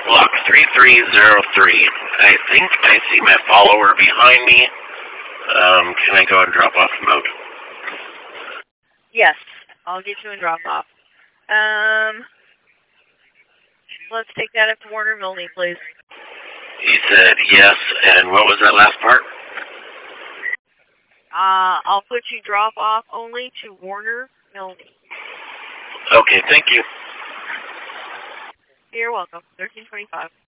Block 3303. I think I see my follower behind me. Can I go and drop off mode? Yes, I'll get you in drop off. Let's take that up to Warner Milne, please. He said yes, and what was that last part? I'll put you drop off only to Warner Milne. Okay, thank you. You're welcome. 1325.